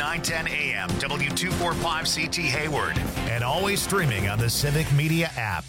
910 AM, W245CT Hayward, and always streaming on the Civic Media app.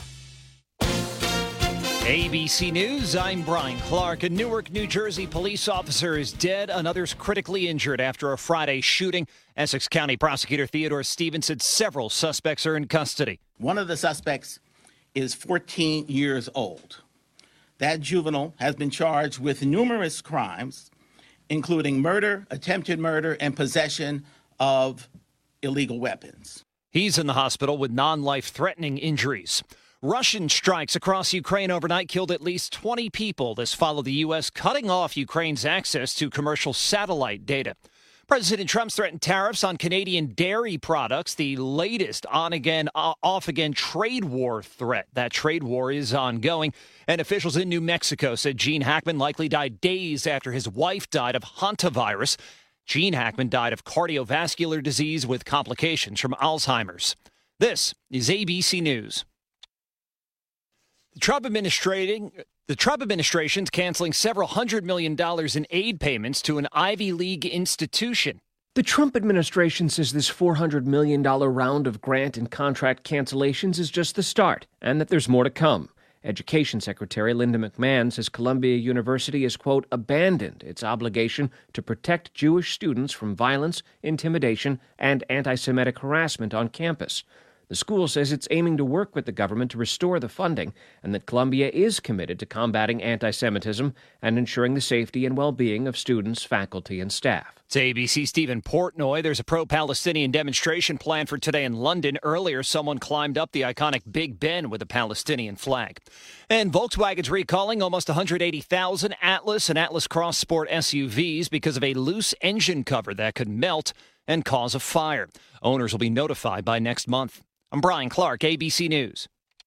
ABC News, I'm Brian Clark. A Newark, New Jersey police officer is dead. Another's critically injured after a Friday shooting. Essex County Prosecutor Theodore Stevens said several suspects are in custody. One of the suspects is 14 years old. That juvenile has been charged with numerous crimes, including murder, attempted murder, and possession of illegal weapons. He's in the hospital with non-life-threatening injuries. Russian strikes across Ukraine overnight killed at least 20 people. This followed the U.S. cutting off Ukraine's access to commercial satellite data. President Trump's threatened tariffs on Canadian dairy products, the latest on-again, off-again trade war threat. That trade war is ongoing, and officials in New Mexico said Gene Hackman likely died days after his wife died of hantavirus. Gene Hackman died of cardiovascular disease with complications from Alzheimer's. This is ABC News. The Trump administration's canceling several $100 million in aid payments to an Ivy League institution. The Trump administration says this $400 million round of grant and contract cancellations is just the start, and that there's more to come. Education Secretary Linda McMahon says Columbia University has, quote, abandoned its obligation to protect Jewish students from violence, intimidation, and anti-Semitic harassment on campus. The school says it's aiming to work with the government to restore the funding and that Columbia is committed to combating anti-Semitism and ensuring the safety and well-being of students, faculty, and staff. To ABC Stephen Portnoy, there's a pro-Palestinian demonstration planned for today in London. Earlier, someone climbed up the iconic Big Ben with a Palestinian flag. And Volkswagen's recalling almost 180,000 Atlas and Atlas Cross Sport SUVs because of a loose engine cover that could melt and cause a fire. Owners will be notified by next month. I'm Brian Clark, ABC News.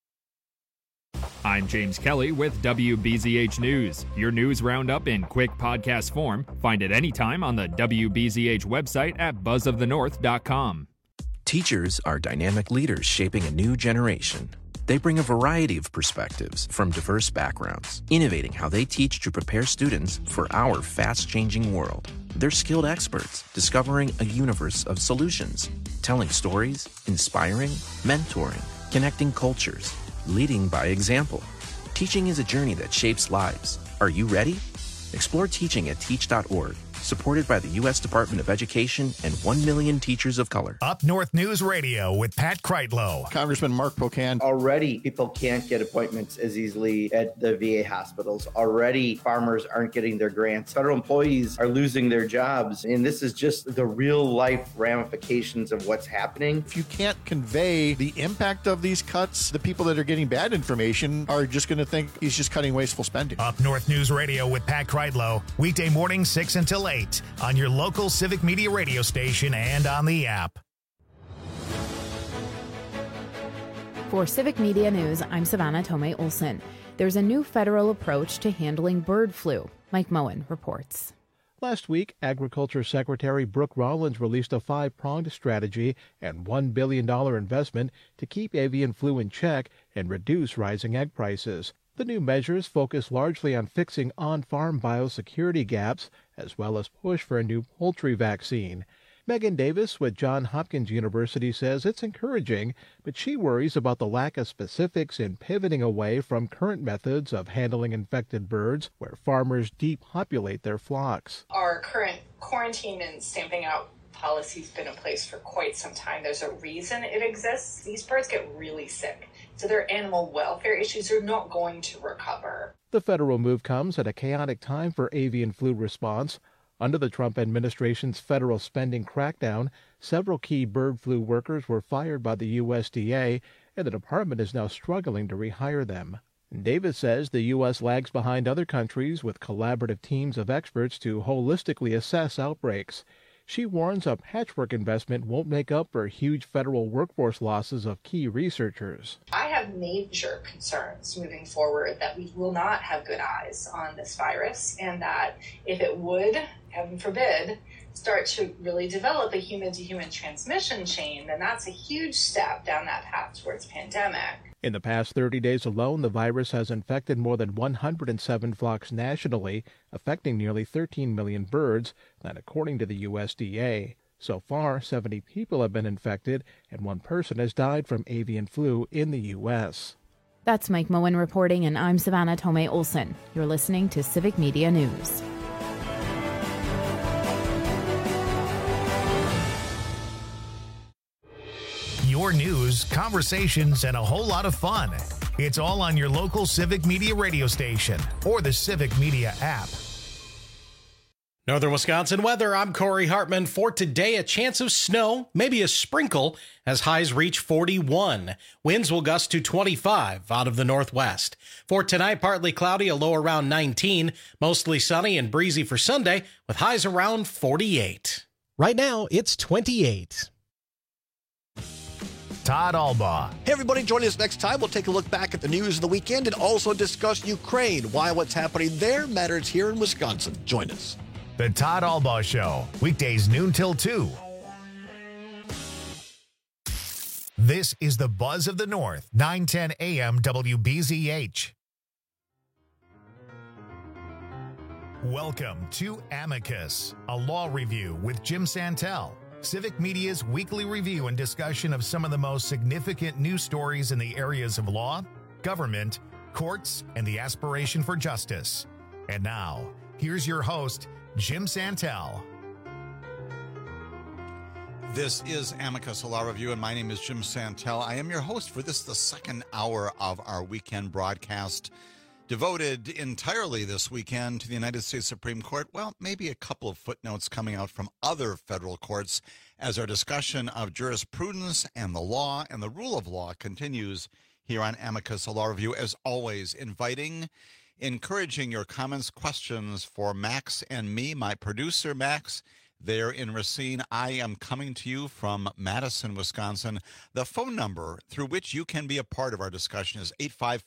I'm James Kelly with WBZH News. Your news roundup in quick podcast form. Find it anytime on the WBZH website at buzzofthenorth.com. Teachers are dynamic leaders shaping a new generation. They bring a variety of perspectives from diverse backgrounds, innovating how they teach to prepare students for our fast-changing world. They're skilled experts, discovering a universe of solutions, telling stories, inspiring, mentoring, connecting cultures, leading by example. Teaching is a journey that shapes lives. Are you ready? Explore teaching at teach.org. Supported by the U.S. Department of Education and 1 million teachers of color. Up North News Radio with Pat Kreitlow. Congressman Mark Pocan. Already, people can't get appointments as easily at the VA hospitals. Already, farmers aren't getting their grants. Federal employees are losing their jobs. And this is just the real-life ramifications of what's happening. If you can't convey the impact of these cuts, the people that are getting bad information are just going to think he's just cutting wasteful spending. Up North News Radio with Pat Kreitlow. Weekday mornings 6 until 8 on your local Civic Media radio station and on the app. For Civic Media News, I'm Savannah Tomei Olson. There's a new federal approach to handling bird flu. Mike Moen reports. Last week, Agriculture Secretary Brooke Rollins released a 5-pronged strategy and $1 billion investment to keep avian flu in check and reduce rising egg prices. The new measures focus largely on fixing on-farm biosecurity gaps, as well as push for a new poultry vaccine. Megan Davis with Johns Hopkins University says it's encouraging, but she worries about the lack of specifics in pivoting away from current methods of handling infected birds, where farmers depopulate their flocks. Our current quarantine and stamping out policy's been in place for quite some time. There's a reason it exists. These birds get really sick, so their animal welfare issues are not going to recover. The federal move comes at a chaotic time for avian flu response. Under the Trump administration's federal spending crackdown, several key bird flu workers were fired by the USDA, and the department is now struggling to rehire them. Davis says the U.S. lags behind other countries with collaborative teams of experts to holistically assess outbreaks. She warns a patchwork investment won't make up for huge federal workforce losses of key researchers. I have major concerns moving forward that we will not have good eyes on this virus, and that if it would, heaven forbid, start to really develop a human-to-human transmission chain, then that's a huge step down that path towards pandemic. In the past 30 days alone, the virus has infected more than 107 flocks nationally, affecting nearly 13 million birds, that according to the USDA. So far, 70 people have been infected, and one person has died from avian flu in the U.S. That's Mike Moen reporting, and I'm Savannah Tomei Olson. You're listening to Civic Media News. Your news, conversations, and a whole lot of fun. It's all on your local Civic Media radio station or the Civic Media app. Northern Wisconsin weather, I'm Corey Hartman. For today, a chance of snow, maybe a sprinkle, as highs reach 41. Winds will gust to 25 out of the northwest. For tonight, partly cloudy, a low around 19. Mostly sunny and breezy for Sunday, with highs around 48. Right now, it's 28. Todd Albaugh. Hey, everybody, join us next time. We'll take a look back at the news of the weekend and also discuss Ukraine, why what's happening there matters here in Wisconsin. Join us. The Todd Albaugh Show, weekdays noon till 2. This is the Buzz of the North, 910 AM WBZH. Welcome to Amicus, a law review with Jim Santel, Civic Media's weekly review and discussion of some of the most significant news stories in the areas of law, government, courts, and the aspiration for justice. And now, here's your host, Jim Santel. This is Amicus, a law review, and my name is Jim Santel. I am your host for this, the second hour of our weekend broadcast, devoted entirely this weekend to the United States Supreme Court. Well, maybe a couple of footnotes coming out from other federal courts as our discussion of jurisprudence and the law and the rule of law continues here on Amicus, a law review. As always, encouraging your comments, questions for Max and me, my producer, Max, there in Racine. I am coming to you from Madison, Wisconsin. The phone number through which you can be a part of our discussion is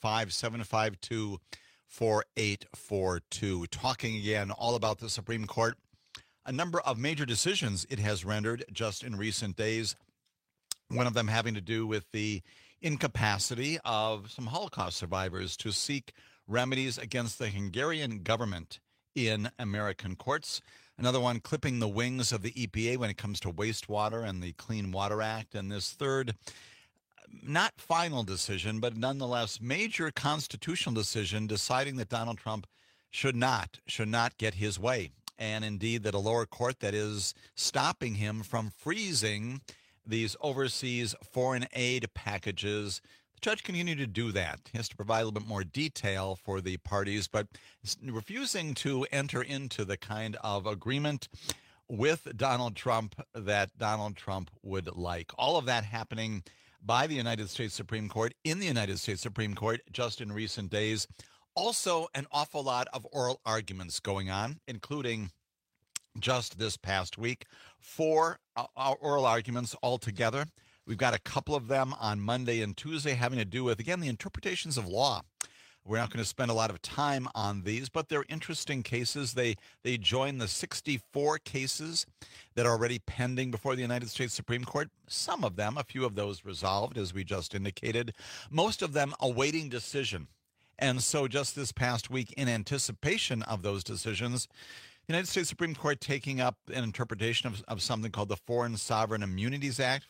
855-752-4842. Talking again all about the Supreme Court, a number of major decisions it has rendered just in recent days, one of them having to do with the incapacity of some Holocaust survivors to seek remedies against the Hungarian government in American courts. Another one clipping the wings of the EPA when it comes to wastewater and the Clean Water Act. And this third, not final decision, but nonetheless major constitutional decision deciding that Donald Trump should not get his way. And indeed that a lower court that is stopping him from freezing these overseas foreign aid packages. The judge continued to do that. He has to provide a little bit more detail for the parties, but refusing to enter into the kind of agreement with Donald Trump that Donald Trump would like. All of that happening by the United States Supreme Court, in the United States Supreme Court, just in recent days. Also, an awful lot of oral arguments going on, including just this past week, 4 oral arguments altogether. We've got a couple of them on Monday and Tuesday having to do with, again, the interpretations of law. We're not going to spend a lot of time on these, but they're interesting cases. They join the 64 cases that are already pending before the United States Supreme Court. Some of them, a few of those resolved, as we just indicated. Most of them awaiting decision. And so just this past week, in anticipation of those decisions, the United States Supreme Court taking up an interpretation of something called the Foreign Sovereign Immunities Act,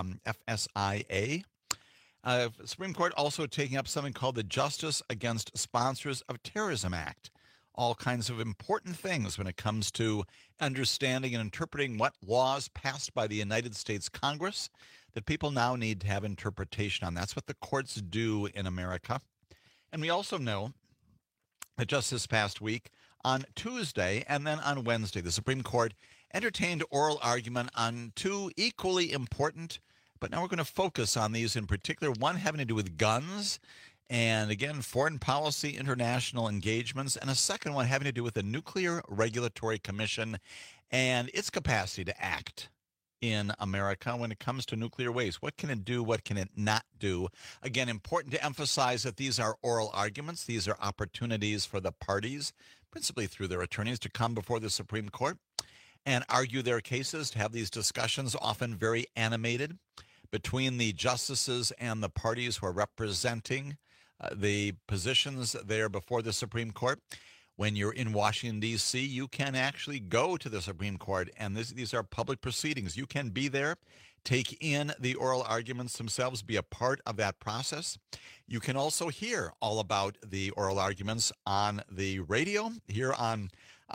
FSIA. Supreme Court also taking up something called the Justice Against Sponsors of Terrorism Act. All kinds of important things when it comes to understanding and interpreting what laws passed by the United States Congress that people now need to have interpretation on. That's what the courts do in America. And we also know that just this past week, on Tuesday and then on Wednesday, the Supreme Court entertained oral argument on 2 equally important, but now we're going to focus on these in particular, one having to do with guns and, again, foreign policy, international engagements, and a second one having to do with the Nuclear Regulatory Commission and its capacity to act in America when it comes to nuclear waste. What can it do? What can it not do? Again, important to emphasize that these are oral arguments. These are opportunities for the parties, principally through their attorneys, to come before the Supreme Court and argue their cases, to have these discussions, often very animated, between the justices and the parties who are representing the positions there before the Supreme Court. when you're in Washington, D.C., you can actually go to the Supreme Court, and these are public proceedings. You can be there, take in the oral arguments themselves, be a part of that process. You can also hear all about the oral arguments on the radio, here on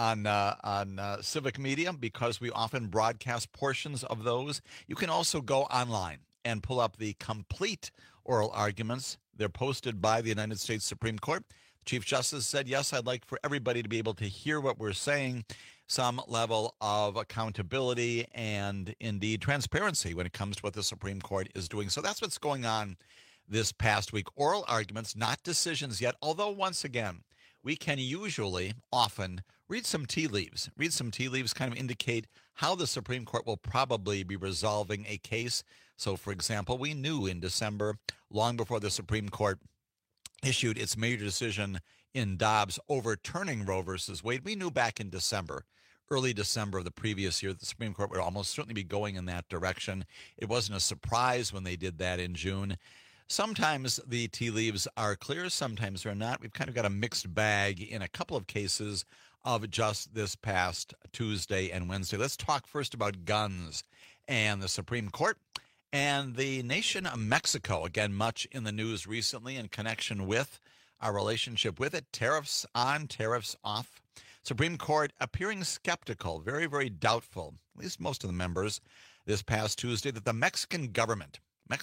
Civic Media, because we often broadcast portions of those. You can also go online and pull up the complete oral arguments. They're posted by the United States Supreme Court. Chief Justice said, yes, I'd like for everybody to be able to hear what we're saying, some level of accountability and indeed transparency when it comes to what the Supreme Court is doing. So that's what's going on this past week. Oral arguments, not decisions yet, although once again, we can usually often read some tea leaves. Read some tea leaves kind of indicate how the Supreme Court will probably be resolving a case. So, for example, we knew in December, long before the Supreme Court issued its major decision in Dobbs overturning Roe versus Wade, we knew back in December, early December of the previous year, that the Supreme Court would almost certainly be going in that direction. It wasn't a surprise when they did that in June. Sometimes the tea leaves are clear, sometimes they're not. We've kind of got a mixed bag in a couple of cases of just this past Tuesday and Wednesday. Let's talk first about guns and the Supreme Court. And the nation of Mexico, again, much in the news recently in connection with our relationship with it. Tariffs on, tariffs off. Supreme Court appearing skeptical, very, very doubtful, at least most of the members, this past Tuesday, that the Mexican government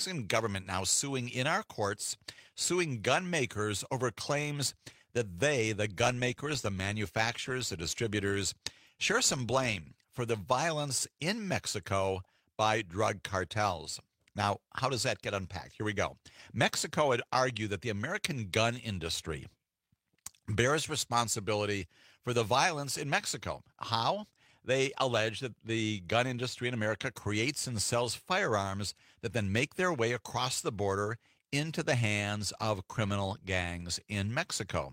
now suing in our courts, suing gun makers over claims that they, the gun makers, the manufacturers, the distributors, share some blame for the violence in Mexico by drug cartels. Now, how does that get unpacked? Here we go. Mexico had argued that the American gun industry bears responsibility for the violence in Mexico. How? They allege that the gun industry in America creates and sells firearms that then make their way across the border into the hands of criminal gangs in Mexico.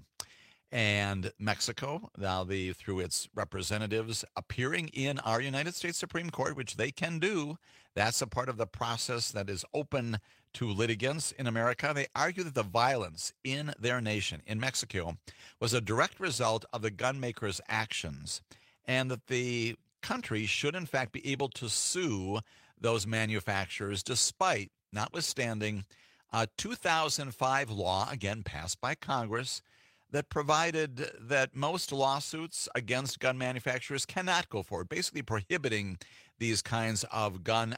And Mexico, now through its representatives appearing in our United States Supreme Court, which they can do, that's a part of the process that is open to litigants in America. They argue that the violence in their nation, in Mexico, was a direct result of the gun makers' actions, and that the country should in fact be able to sue those manufacturers despite, notwithstanding, a 2005 law, again passed by Congress, that provided that most lawsuits against gun manufacturers cannot go forward, basically prohibiting these kinds of gun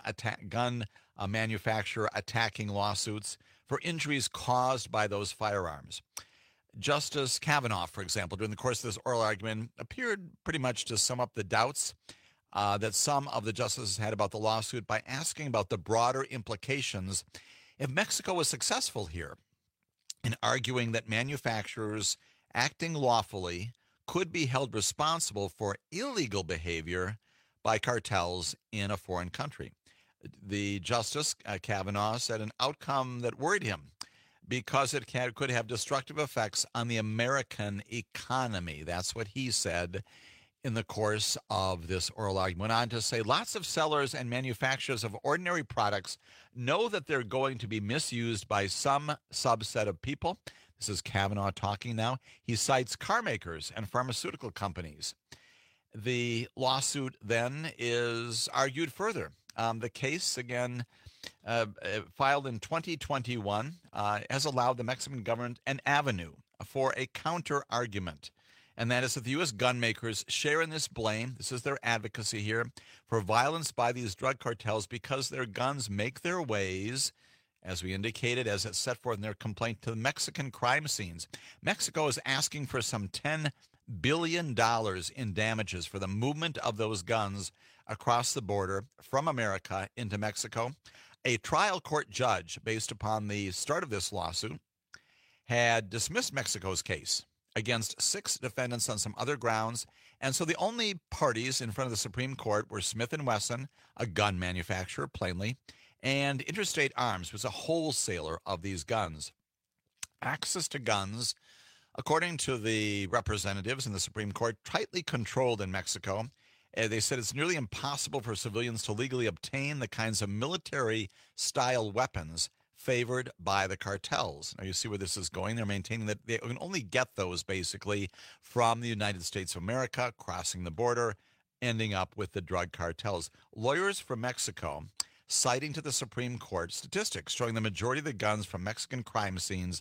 manufacturer attacking lawsuits for injuries caused by those firearms. Justice Kavanaugh, for example, during the course of this oral argument, appeared pretty much to sum up the doubts that some of the justices had about the lawsuit by asking about the broader implications if Mexico was successful here in arguing that manufacturers acting lawfully could be held responsible for illegal behavior by cartels in a foreign country. The Justice Kavanaugh said an outcome that worried him because it could have destructive effects on the American economy. That's what he said in the course of this oral argument. Went on to say lots of sellers and manufacturers of ordinary products know that they're going to be misused by some subset of people. This is Kavanaugh talking now. He cites car makers and pharmaceutical companies. The lawsuit then is argued further. The case, again, filed in 2021, has allowed the Mexican government an avenue for a counter-argument. And that is that the U.S. gun makers share in this blame, this is their advocacy here, for violence by these drug cartels because their guns make their ways, as we indicated, as it's set forth in their complaint, to the Mexican crime scenes. Mexico is asking for some $10 billion in damages for the movement of those guns across the border from America into Mexico. A trial court judge, based upon the start of this lawsuit, had dismissed Mexico's case against 6 defendants on some other grounds. And so the only parties in front of the Supreme Court were Smith & Wesson, a gun manufacturer, plainly, and Interstate Arms, was a wholesaler of these guns. Access to guns, according to the representatives in the Supreme Court, tightly controlled in Mexico. They said it's nearly impossible for civilians to legally obtain the kinds of military-style weapons favored by the cartels. Now, you see where this is going. They're maintaining that they can only get those basically from the United States of America, crossing the border, ending up with the drug cartels. Lawyers from Mexico citing to the Supreme Court statistics showing the majority of the guns from Mexican crime scenes,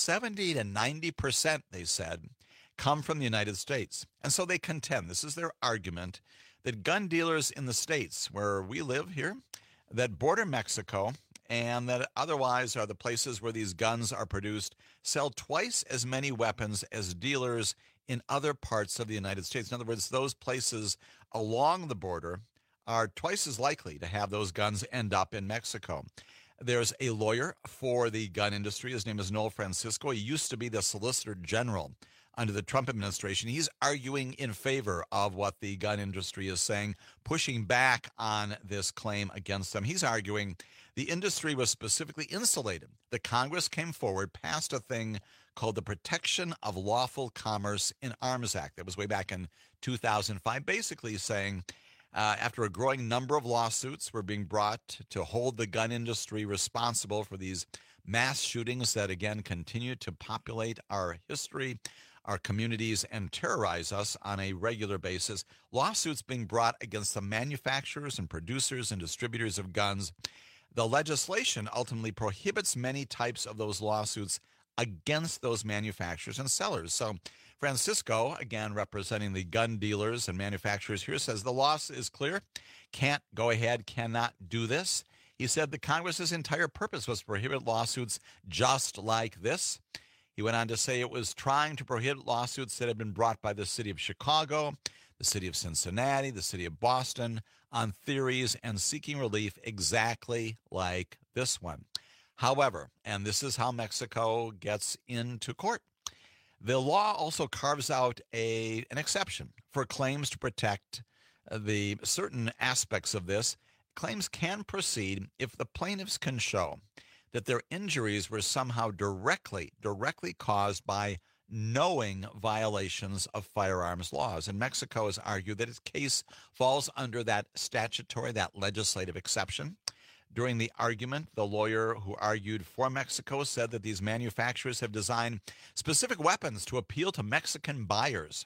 70 to 90%, they said, come from the United States. And so they contend, this is their argument, that gun dealers in the states where we live here, that border Mexico, and that otherwise are the places where these guns are produced, sell twice as many weapons as dealers in other parts of the United States. In other words, those places along the border are twice as likely to have those guns end up in Mexico. There's a lawyer for the gun industry. His name is Noel Francisco. He used to be the Solicitor General under the Trump administration. He's arguing in favor of what the gun industry is saying, pushing back on this claim against them. He's arguing the industry was specifically insulated. The Congress came forward, passed a thing called the Protection of Lawful Commerce in Arms Act. That was way back in 2005, basically saying after a growing number of lawsuits were being brought to hold the gun industry responsible for these mass shootings that, again, continue to populate our history, our communities, and terrorize us on a regular basis. Lawsuits being brought against the manufacturers and producers and distributors of guns. The legislation ultimately prohibits many types of those lawsuits against those manufacturers and sellers. So Francisco, again, representing the gun dealers and manufacturers here, says the law is clear, can't go ahead, cannot do this. He said the Congress's entire purpose was to prohibit lawsuits just like this. He went on to say it was trying to prohibit lawsuits that had been brought by the city of Chicago, the city of Cincinnati, the city of Boston, on theories and seeking relief exactly like this one. However, and this is how Mexico gets into court, the law also carves out an exception for claims to protect the certain aspects of this. Claims can proceed if the plaintiffs can show that their injuries were somehow directly caused by knowing violations of firearms laws. And Mexico has argued that its case falls under that statutory, that legislative exception. During the argument, the lawyer who argued for Mexico said that these manufacturers have designed specific weapons to appeal to Mexican buyers.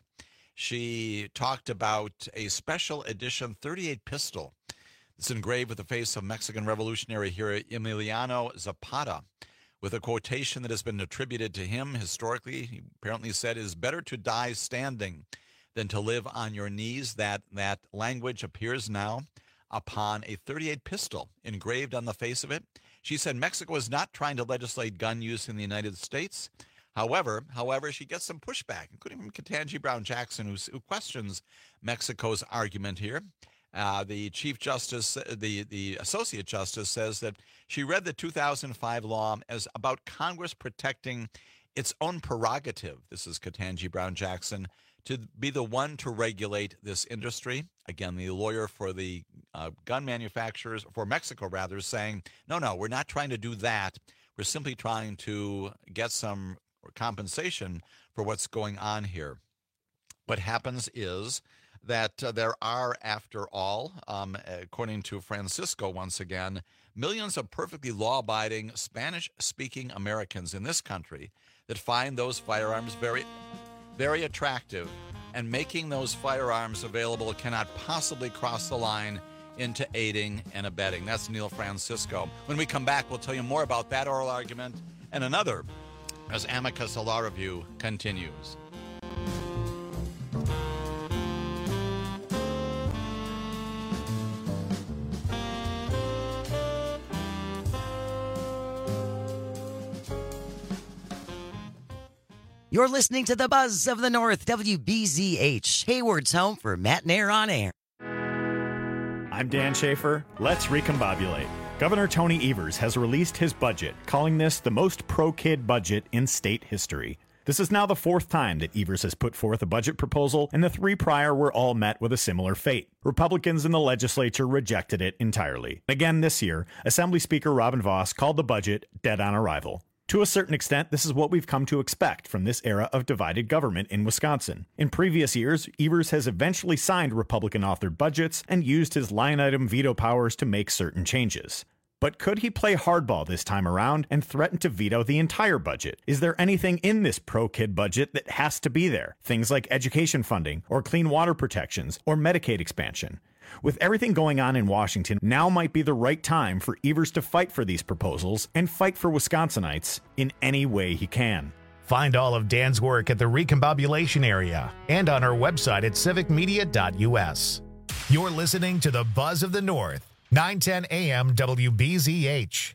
She talked about a special edition .38 pistol. It's engraved with the face of Mexican revolutionary hero Emiliano Zapata, with a quotation that has been attributed to him historically. He apparently said, "It is better to die standing than to live on your knees." That language appears now upon a .38 pistol engraved on the face of it. She said Mexico is not trying to legislate gun use in the United States. However, she gets some pushback, including from Ketanji Brown Jackson, who questions Mexico's argument here. The Chief Justice, the Associate Justice, says that she read the 2005 law as about Congress protecting its own prerogative. This is Ketanji Brown Jackson, to be the one to regulate this industry. Again, the lawyer for the gun manufacturers, for Mexico rather, is saying, no, we're not trying to do that. We're simply trying to get some compensation for what's going on here. What happens is that there are, after all, according to Francisco once again, millions of perfectly law-abiding Spanish-speaking Americans in this country that find those firearms very, very attractive, and making those firearms available cannot possibly cross the line into aiding and abetting. That's Neil Francisco. When we come back, we'll tell you more about that oral argument and another as Amicus Law Review continues. You're listening to the Buzz of the North, WBZH, Hayward's home for Matt and Air on Air. I'm Dan Schaefer. Let's recombobulate. Governor Tony Evers has released his budget, calling this the most pro-kid budget in state history. This is now the fourth time that Evers has put forth a budget proposal, and the three prior were all met with a similar fate. Republicans in the legislature rejected it entirely. Again this year, Assembly Speaker Robin Vos called the budget dead on arrival. To a certain extent, this is what we've come to expect from this era of divided government in Wisconsin. In previous years, Evers has eventually signed Republican-authored budgets and used his line-item veto powers to make certain changes. But could he play hardball this time around and threaten to veto the entire budget? Is there anything in this pro-kid budget that has to be there? Things like education funding, or clean water protections, or Medicaid expansion. With everything going on in Washington, now might be the right time for Evers to fight for these proposals and fight for Wisconsinites in any way he can. Find all of Dan's work at the Recombobulation Area and on our website at civicmedia.us. You're listening to the Buzz of the North, 910 AM WBZH.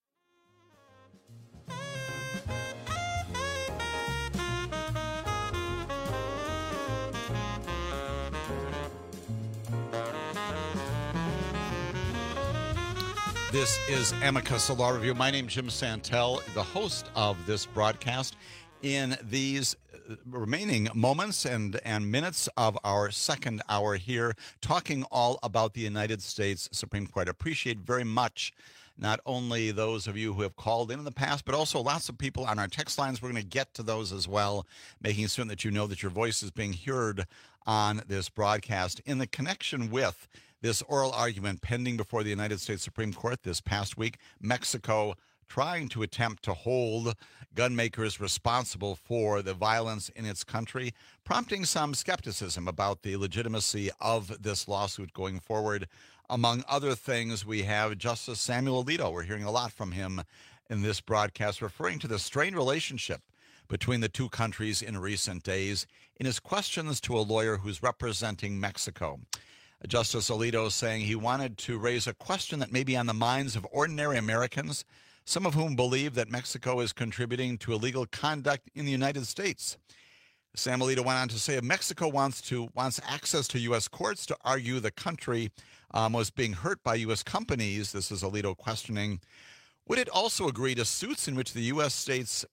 This is Amicus, a law review. My name is Jim Santel, the host of this broadcast. In these remaining moments and minutes of our second hour here, talking all about the United States Supreme Court. I appreciate very much not only those of you who have called in the past, but also lots of people on our text lines. We're going to get to those as well, making certain that you know that your voice is being heard on this broadcast. In the connection with this oral argument pending before the United States Supreme Court this past week, Mexico trying to attempt to hold gun makers responsible for the violence in its country, prompting some skepticism about the legitimacy of this lawsuit going forward. Among other things, we have Justice Samuel Alito. We're hearing a lot from him in this broadcast, referring to the strained relationship between the two countries in recent days in his questions to a lawyer who's representing Mexico. Justice Alito saying he wanted to raise a question that may be on the minds of ordinary Americans, some of whom believe that Mexico is contributing to illegal conduct in the United States. Sam Alito went on to say if Mexico wants access to U.S. courts to argue the country was being hurt by U.S. companies, this is Alito questioning, would it also agree to suits in which the U.S. states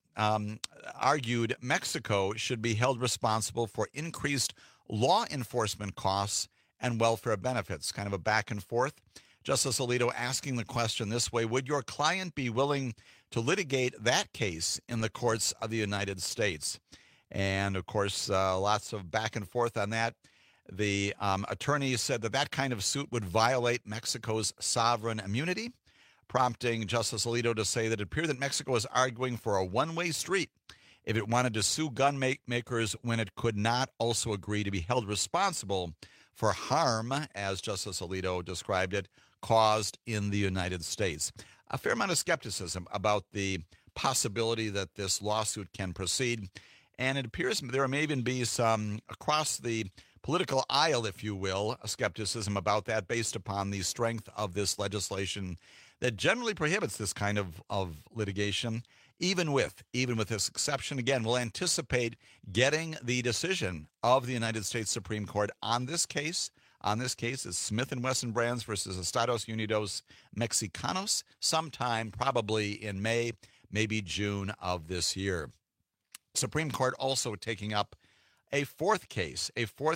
argued Mexico should be held responsible for increased law enforcement costs and welfare benefits? Kind of a back and forth. Justice Alito asking the question this way: would your client be willing to litigate that case in the courts of the United States? And of course, lots of back and forth on that. The attorney said that kind of suit would violate Mexico's sovereign immunity, prompting Justice Alito to say that it appeared that Mexico is arguing for a one-way street if it wanted to sue gun makers when it could not also agree to be held responsible for harm, as Justice Alito described it, caused in the United States. A fair amount of skepticism about the possibility that this lawsuit can proceed, and it appears there may even be some, across the political aisle, if you will, a skepticism about that based upon the strength of this legislation that generally prohibits this kind of litigation, even with this exception. Again, we'll anticipate getting the decision of the United States Supreme Court on this case. On this case is Smith & Wesson Brands versus Estados Unidos Mexicanos, sometime probably in May, maybe June of this year. Supreme Court also taking up a fourth case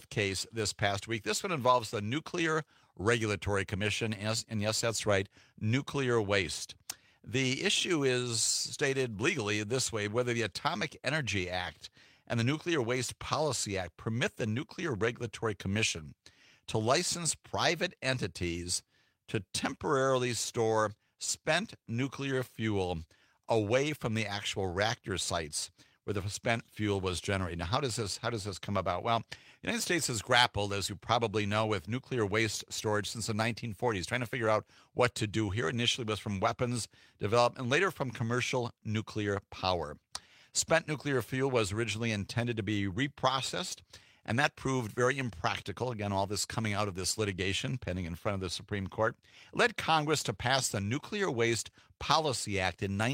this past week. This one involves the Nuclear Regulatory Commission, and yes, that's right, nuclear waste. The issue is stated legally this way: whether the Atomic Energy Act and the Nuclear Waste Policy Act permit the Nuclear Regulatory Commission to license private entities to temporarily store spent nuclear fuel away from the actual reactor sites where the spent fuel was generated. Now, how does this come about? Well, the United States has grappled, as you probably know, with nuclear waste storage since the 1940s, trying to figure out what to do here. Initially, it was from weapons development, and later from commercial nuclear power. Spent nuclear fuel was originally intended to be reprocessed, and that proved very impractical. Again, all this coming out of this litigation pending in front of the Supreme Court led Congress to pass the Nuclear Waste Policy Act in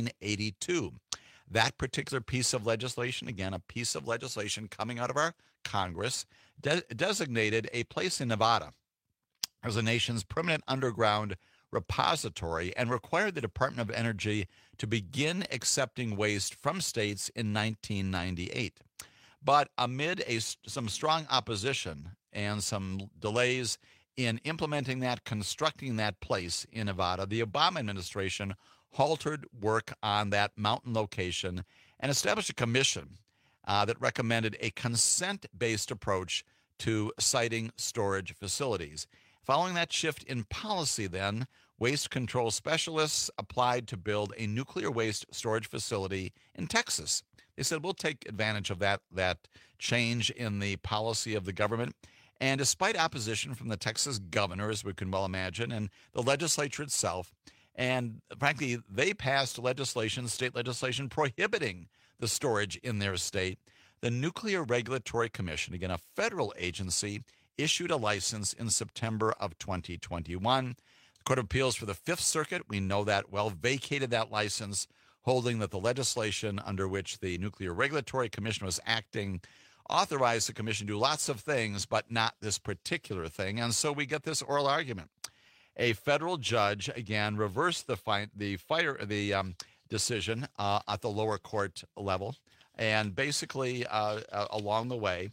1982. That particular piece of legislation, again, a piece of legislation coming out of our Congress, designated a place in Nevada as the nation's permanent underground repository and required the Department of Energy to begin accepting waste from states in 1998. But amid some strong opposition and some delays in implementing that, constructing that place in Nevada, the Obama administration halted work on that mountain location and established a commission that recommended a consent-based approach to siting storage facilities. Following that shift in policy then, waste control specialists applied to build a nuclear waste storage facility in Texas. They said, we'll take advantage of that change in the policy of the government. And despite opposition from the Texas governor, as we can well imagine, and the legislature itself, and frankly, they passed state legislation prohibiting the storage in their state, the Nuclear Regulatory Commission, again, a federal agency, issued a license in September of 2021. The Court of Appeals for the Fifth Circuit, we know that well, vacated that license, holding that the legislation under which the Nuclear Regulatory Commission was acting authorized the commission to do lots of things, but not this particular thing. And so we get this oral argument. A federal judge, again, reversed the decision at the lower court level, and basically along the way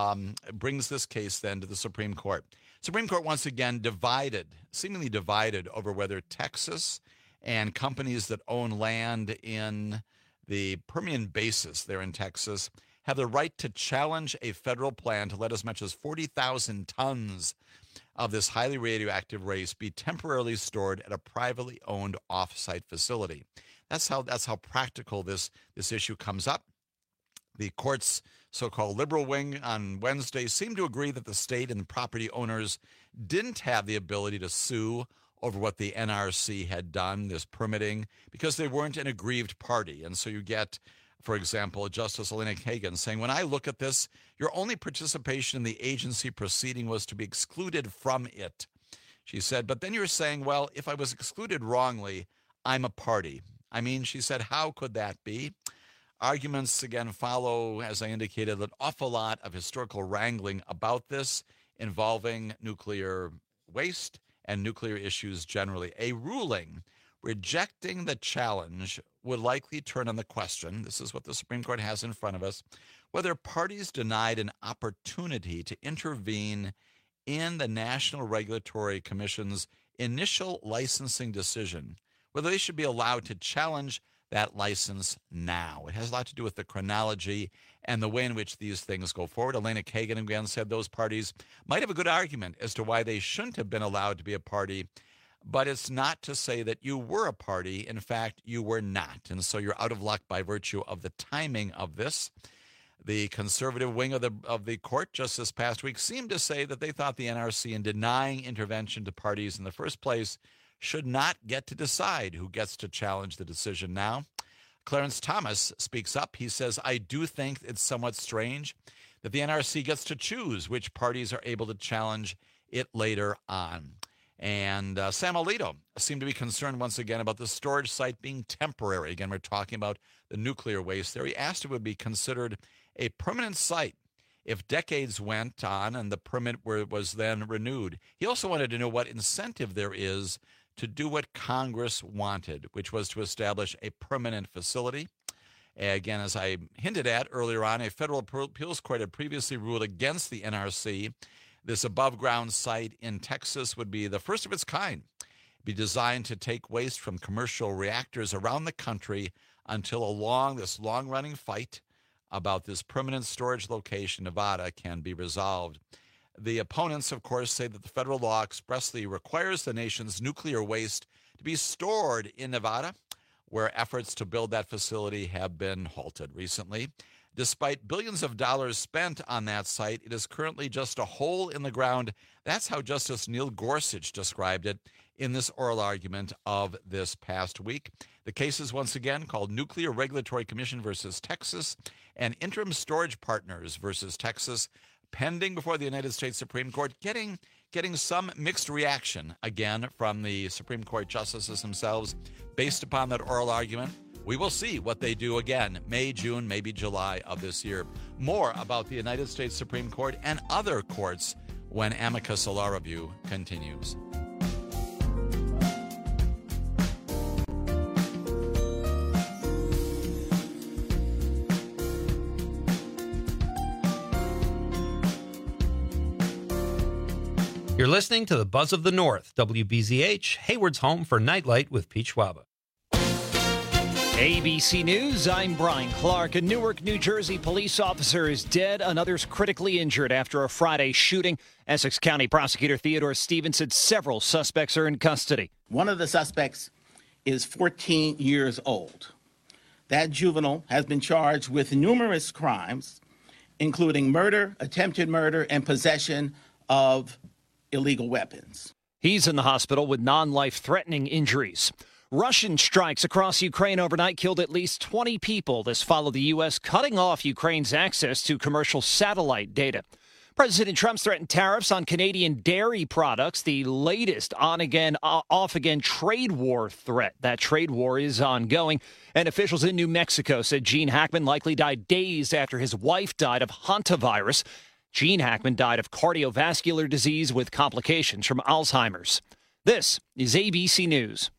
brings this case then to the Supreme Court. Supreme Court once again seemingly divided over whether Texas and companies that own land in the Permian Basin there in Texas have the right to challenge a federal plan to let as much as 40,000 tons of this highly radioactive waste be temporarily stored at a privately owned off-site facility. That's how practical this issue comes up. The court's so-called liberal wing on Wednesday seemed to agree that the state and the property owners didn't have the ability to sue over what the NRC had done, this permitting, because they weren't an aggrieved party. And so you get, for example, Justice Elena Kagan saying, when I look at this, your only participation in the agency proceeding was to be excluded from it. She said, but then you're saying, well, if I was excluded wrongly, I'm a party. I mean, she said, how could that be? Arguments, again, follow, as I indicated, an awful lot of historical wrangling about this involving nuclear waste and nuclear issues generally. A ruling rejecting the challenge would likely turn on the question, this is what the Supreme Court has in front of us, whether parties denied an opportunity to intervene in the National Regulatory Commission's initial licensing decision, whether they should be allowed to challenge that license now. It has a lot to do with the chronology and the way in which these things go forward. Elena Kagan again said those parties might have a good argument as to why they shouldn't have been allowed to be a party, but it's not to say that you were a party. In fact, you were not. And so you're out of luck by virtue of the timing of this. The conservative wing of the court just this past week seemed to say that they thought the NRC, in denying intervention to parties in the first place, should not get to decide who gets to challenge the decision now. Clarence Thomas speaks up. He says, I do think it's somewhat strange that the NRC gets to choose which parties are able to challenge it later on. And Sam Alito seemed to be concerned once again about the storage site being temporary. Again, we're talking about the nuclear waste there. He asked if it would be considered a permanent site if decades went on and the permit was then renewed. He also wanted to know what incentive there is to do what Congress wanted, which was to establish a permanent facility. Again, as I hinted at earlier on, a federal appeals court had previously ruled against the NRC. This above-ground site in Texas would be the first of its kind, be designed to take waste from commercial reactors around the country until this long-running fight about this permanent storage location in Nevada can be resolved. The opponents, of course, say that the federal law expressly requires the nation's nuclear waste to be stored in Nevada, where efforts to build that facility have been halted recently. Despite billions of dollars spent on that site, it is currently just a hole in the ground. That's how Justice Neil Gorsuch described it in this oral argument of this past week. The case is once again called Nuclear Regulatory Commission versus Texas and Interim Storage Partners versus Texas, pending before the United States Supreme Court, getting some mixed reaction, again, from the Supreme Court justices themselves based upon that oral argument. We will see what they do again, May, June, maybe July of this year. More about the United States Supreme Court and other courts when Amicus Law Review continues. You're listening to the Buzz of the North, WBZH, Hayward's home for Nightlight with Pete Schwaba. ABC News, I'm Brian Clark. A Newark, New Jersey police officer is dead. Another's critically injured after a Friday shooting. Essex County Prosecutor Theodore Stevens said several suspects are in custody. One of the suspects is 14 years old. That juvenile has been charged with numerous crimes, including murder, attempted murder, and possession of illegal weapons. He's in the hospital with non-life-threatening injuries. Russian strikes across Ukraine overnight killed at least 20 people. This followed the U.S. cutting off Ukraine's access to commercial satellite data. President Trump's threatened tariffs on Canadian dairy products, the latest on-again, off-again trade war threat. That trade war is ongoing, and officials in New Mexico said Gene Hackman likely died days after his wife died of hantavirus. Gene Hackman died of cardiovascular disease with complications from Alzheimer's. This is ABC News.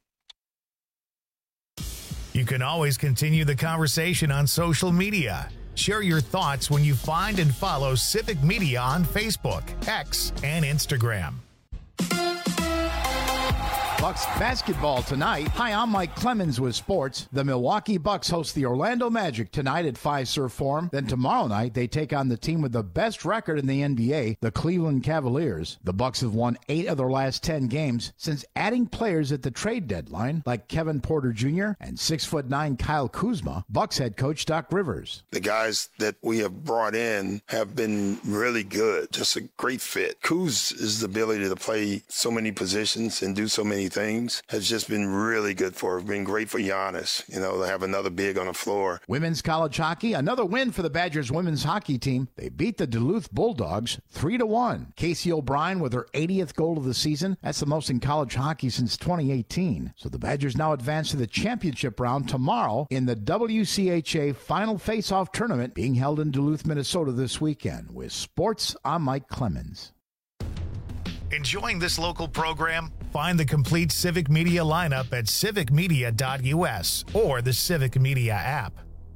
You can always continue the conversation on social media. Share your thoughts when you find and follow Civic Media on Facebook, X, and Instagram. Bucks basketball tonight. Hi, I'm Mike Clemens with sports. The Milwaukee Bucks host the Orlando Magic tonight at Fiserv Forum. Then tomorrow night, they take on the team with the best record in the NBA, the Cleveland Cavaliers. The Bucks have won 8 of their last 10 games since adding players at the trade deadline, like Kevin Porter Jr. and 6'9" Kyle Kuzma. Bucks head coach Doc Rivers. The guys that we have brought in have been really good. Just a great fit. Kuz' ability to play so many positions and do so many things has just been really good for him. Been great for Giannis, to have another big on the floor. Women's college hockey, another win for the Badgers women's hockey team. They beat the Duluth Bulldogs 3-1. Casey O'Brien with her 80th goal of the season. That's the most in college hockey since 2018. So the Badgers now advance to the championship round tomorrow in the WCHA Final Face-Off Tournament being held in Duluth, Minnesota this weekend. With sports, I'm Mike Clemens. Enjoying this local program? Find the complete Civic Media lineup at civicmedia.us or the Civic Media app.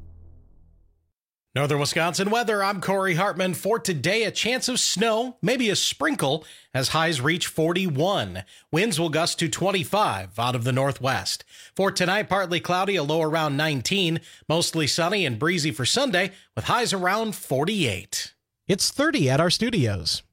Northern Wisconsin weather, I'm Corey Hartman. For today, a chance of snow, maybe a sprinkle, as highs reach 41. Winds will gust to 25 out of the northwest. For tonight, partly cloudy, a low around 19. Mostly sunny and breezy for Sunday, with highs around 48. It's 30 at our studios.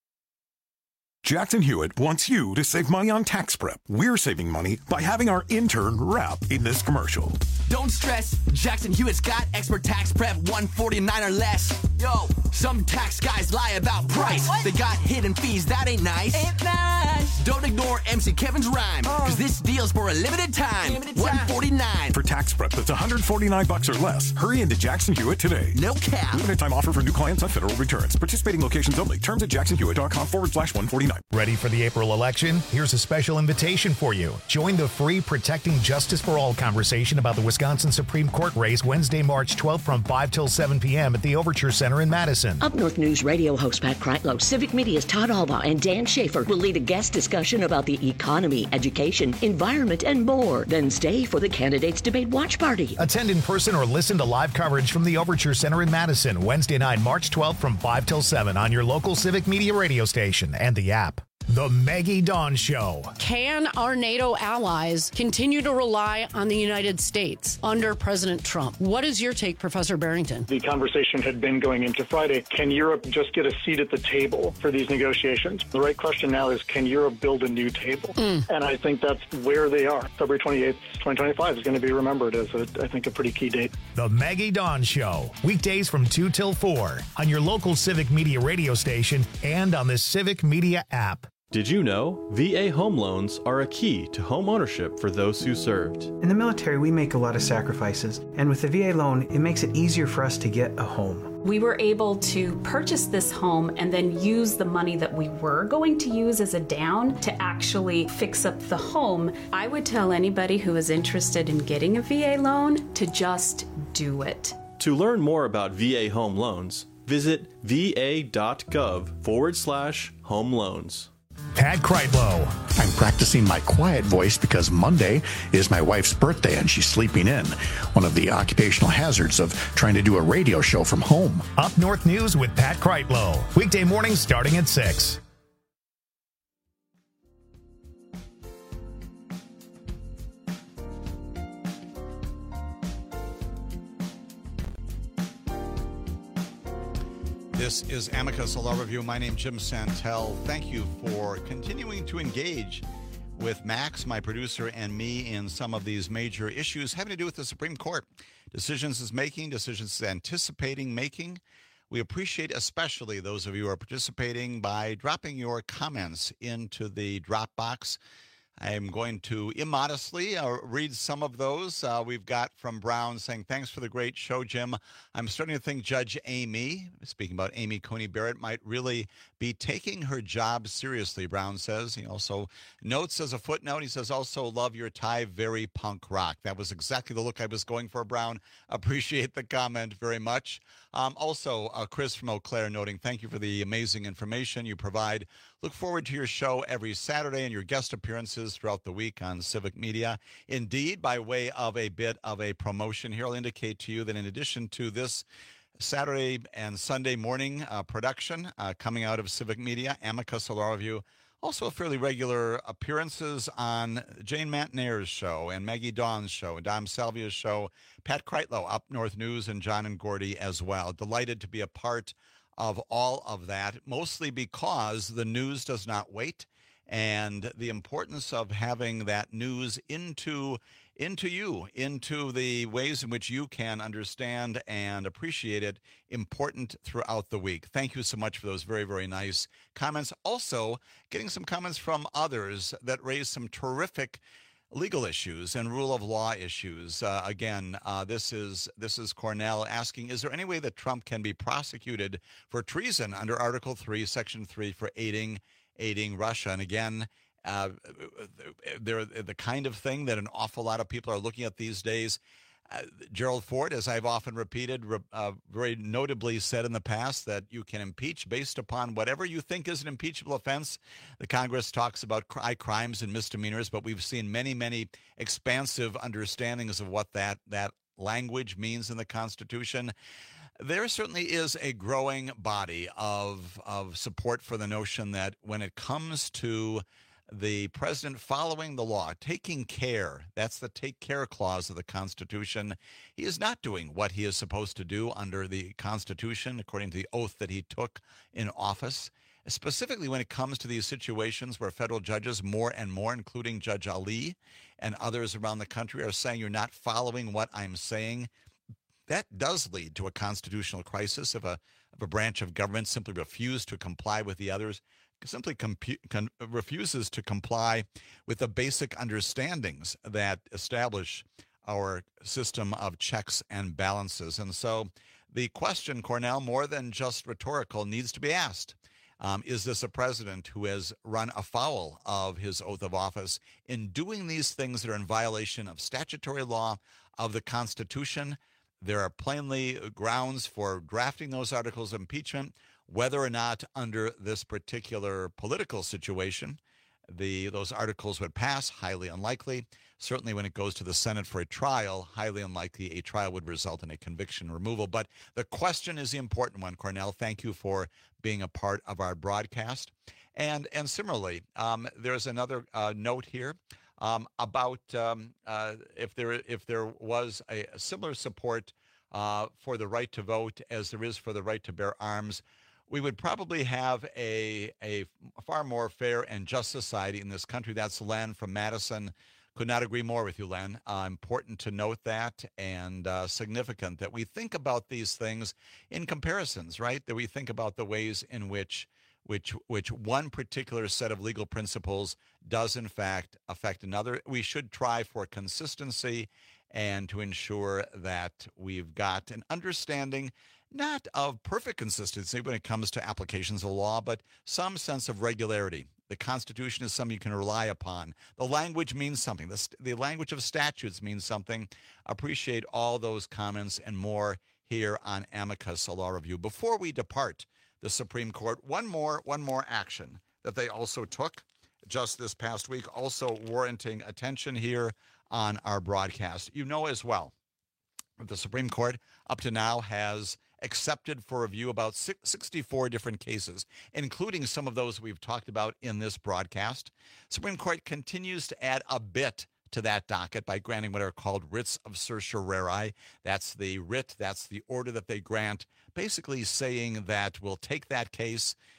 Jackson Hewitt wants you to save money on tax prep. We're saving money by having our intern rap in this commercial. Don't stress, Jackson Hewitt's got expert tax prep, $149 or less. Yo, some tax guys lie about price. They got hidden fees, that ain't nice. Ain't nice. Don't ignore MC Kevin's rhyme, cause this deal's for a limited time. $149. For tax prep that's $149 or less, hurry into Jackson Hewitt today. No cap. Limited time offer for new clients on federal returns. Participating locations only. Terms at jacksonhewitt.com/149. Ready for the April election? Here's a special invitation for you. Join the free Protecting Justice for All conversation about the Wisconsin Supreme Court race Wednesday, March 12th from 5 till 7 p.m. at the Overture Center in Madison. Up North News radio host Pat Kreitlow, Civic Media's Todd Alba, and Dan Schaefer will lead a guest discussion about the economy, education, environment, and more. Then stay for the Candidates Debate Watch Party. Attend in person or listen to live coverage from the Overture Center in Madison, Wednesday night, March 12th from 5 till 7 on your local Civic Media radio station and the app. The Maggie Dawn Show. Can our NATO allies continue to rely on the United States under President Trump? What is your take, Professor Barrington? The conversation had been going into Friday. Can Europe just get a seat at the table for these negotiations? The right question now is, can Europe build a new table? And I think that's where they are. February 28th, 2025 is going to be remembered as, I think, a pretty key date. The Maggie Dawn Show. Weekdays from 2 till 4 on your local Civic Media radio station and on the Civic Media app. Did you know VA home loans are a key to home ownership for those who served? In the military, we make a lot of sacrifices, and with the VA loan, it makes it easier for us to get a home. We were able to purchase this home and then use the money that we were going to use as a down to actually fix up the home. I would tell anybody who is interested in getting a VA loan to just do it. To learn more about VA home loans, visit va.gov/home loans. Pat Kreitlow. I'm practicing my quiet voice because Monday is my wife's birthday and she's sleeping in. One of the occupational hazards of trying to do a radio show from home. Up North News with Pat Kreitlow. Weekday mornings starting at 6. This is Amicus, a law review. My name is Jim Santel. Thank you for continuing to engage with Max, my producer, and me in some of these major issues having to do with the Supreme Court. Decisions it's making, decisions it's anticipating making. We appreciate especially those of you who are participating by dropping your comments into the Dropbox. I am going to immodestly read some of those. We've got from Brown saying, thanks for the great show, Jim. I'm starting to think Judge Amy, speaking about Amy Coney Barrett, might really be taking her job seriously, Brown says. He also notes as a footnote, he says, also love your tie, very punk rock. That was exactly the look I was going for, Brown. Appreciate the comment very much. Also, Chris from Eau Claire noting, thank you for the amazing information you provide. Look forward to your show every Saturday and your guest appearances throughout the week on Civic Media. Indeed, by way of a bit of a promotion here, I'll indicate to you that in addition to this Saturday and Sunday morning production coming out of Civic Media, Amicus Law Review, also fairly regular appearances on Jane Mantenaer's show and Maggie Dawn's show and Dom Salvia's show, Pat Kreitlow, Up North News, and John and Gordy as well. Delighted to be a part of all of that, mostly because the news does not wait, and the importance of having that news into you, into the ways in which you can understand and appreciate it, important throughout the week. Thank you so much for those very, very nice comments. Also, getting some comments from others that raise some terrific legal issues and rule of law issues. This is Cornell asking, is there any way that Trump can be prosecuted for treason under Article 3, Section 3 for aiding Russia? And again, they're the kind of thing that an awful lot of people are looking at these days. Gerald Ford, as I've often repeated, very notably said in the past that you can impeach based upon whatever you think is an impeachable offense. The Congress talks about high crimes and misdemeanors, but we've seen many, many expansive understandings of what that language means in the Constitution. There certainly is a growing body of support for the notion that when it comes to the president following the law, taking care, that's the take care clause of the Constitution, he is not doing what he is supposed to do under the Constitution, according to the oath that he took in office. Specifically when it comes to these situations where federal judges, more and more, including Judge Ali and others around the country, are saying you're not following what I'm saying, that does lead to a constitutional crisis if a branch of government simply refuses to comply with the others, simply refuses to comply with the basic understandings that establish our system of checks and balances. And so the question, Cornell, more than just rhetorical, needs to be asked. Is this a president who has run afoul of his oath of office in doing these things that are in violation of statutory law, of the Constitution? There are plainly grounds for drafting those articles of impeachment. Whether or not under this particular political situation those articles would pass, highly unlikely. Certainly when it goes to the Senate for a trial, highly unlikely a trial would result in a conviction removal. But the question is the important one, Cornell. Thank you for being a part of our broadcast. And similarly, there's another note here about if there was a similar support for the right to vote as there is for the right to bear arms, we would probably have a far more fair and just society in this country. That's Len from Madison. Could not agree more with you, Len. Important to note that, and significant that we think about these things in comparisons, right? That we think about the ways in which one particular set of legal principles does in fact affect another. We should try for consistency and to ensure that we've got an understanding not of perfect consistency when it comes to applications of law, but some sense of regularity. The Constitution is something you can rely upon. The language means something. The language of statutes means something. Appreciate all those comments and more here on Amicus Law Review. Before we depart the Supreme Court, one more action that they also took just this past week, also warranting attention here on our broadcast. You know as well, the Supreme Court up to now has accepted for review about 64 different cases, including some of those we've talked about in this broadcast. Supreme Court continues to add a bit to that docket by granting what are called writs of certiorari. That's the writ, that's the order that they grant, basically saying that we'll take that case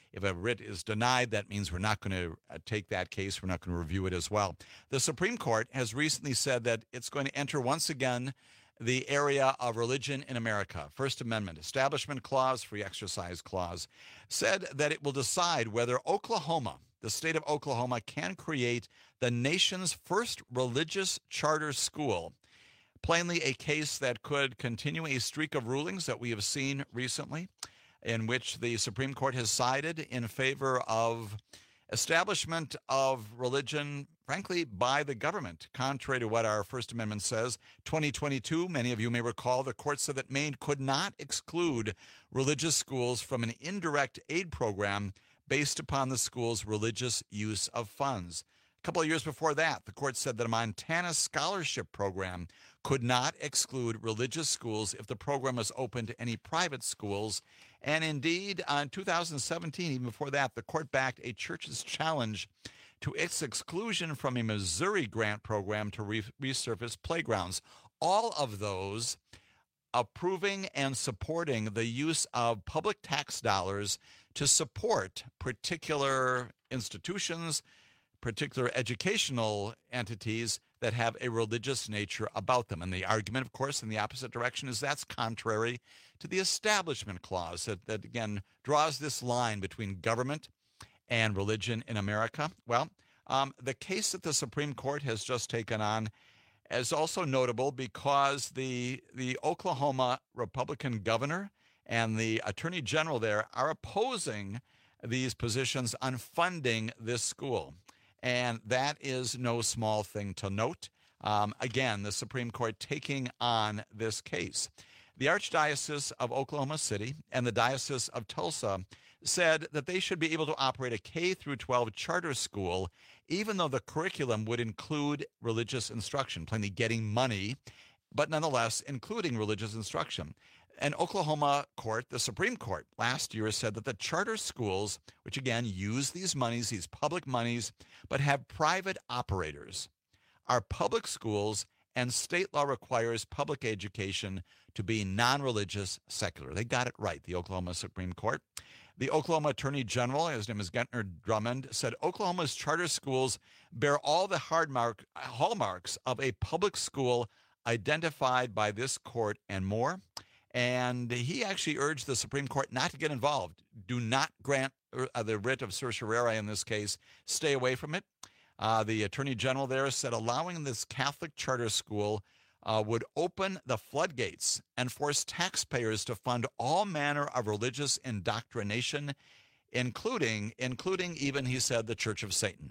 If a writ is denied, that means we're not going to take that case. We're not going to review it as well. The Supreme Court has recently said that it's going to enter once again the area of religion in America. First Amendment, Establishment Clause, Free Exercise Clause, said that it will decide whether Oklahoma, the state of Oklahoma, can create the nation's first religious charter school. Plainly a case that could continue a streak of rulings that we have seen recently, in which the Supreme Court has sided in favor of establishment of religion, frankly, by the government, contrary to what our First Amendment says. 2022, many of you may recall, the court said that Maine could not exclude religious schools from an indirect aid program based upon the school's religious use of funds. A couple of years before that, the court said that a Montana scholarship program could not exclude religious schools if the program was open to any private schools. And indeed, in 2017, even before that, the court backed a church's challenge to its exclusion from a Missouri grant program to resurface playgrounds. All of those approving and supporting the use of public tax dollars to support particular institutions, particular educational entities that have a religious nature about them. And the argument, of course, in the opposite direction is that's contrary to the Establishment Clause that again, draws this line between government and religion in America. Well, the case that the Supreme Court has just taken on is also notable because the Oklahoma Republican governor and the attorney general there are opposing these positions on funding this school. And that is no small thing to note. Again, the Supreme Court taking on this case. The Archdiocese of Oklahoma City and the Diocese of Tulsa said that they should be able to operate a K-12 charter school, even though the curriculum would include religious instruction, plainly getting money, but nonetheless including religious instruction. An Oklahoma court, the Supreme Court, last year said that the charter schools, which again use these monies, these public monies, but have private operators, are public schools, and state law requires public education to be non-religious, secular. They got it right, the Oklahoma Supreme Court. The Oklahoma Attorney General, his name is Gentner Drummond, said Oklahoma's charter schools bear all the hallmarks of a public school identified by this court and more. And he actually urged the Supreme Court not to get involved. Do not grant the writ of certiorari in this case. Stay away from it. The Attorney General there said allowing this Catholic charter school would open the floodgates and force taxpayers to fund all manner of religious indoctrination, including even, he said, the Church of Satan.